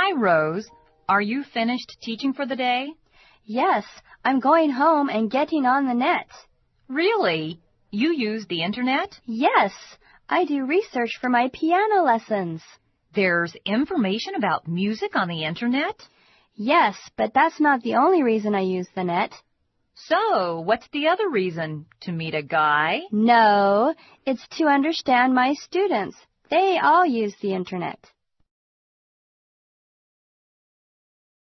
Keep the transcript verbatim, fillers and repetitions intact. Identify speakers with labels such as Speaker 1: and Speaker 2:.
Speaker 1: Hi, Rose. Are you finished teaching for the day?
Speaker 2: Yes, I'm going home and getting on the net.
Speaker 1: Really? You use the internet?
Speaker 2: Yes, I do research for my piano lessons.
Speaker 1: There's information about music on the internet?
Speaker 2: Yes, but that's not the only reason I use the net.
Speaker 1: So, what's the other reason? To meet a guy?
Speaker 2: No, it's to understand my students. They all use the internet.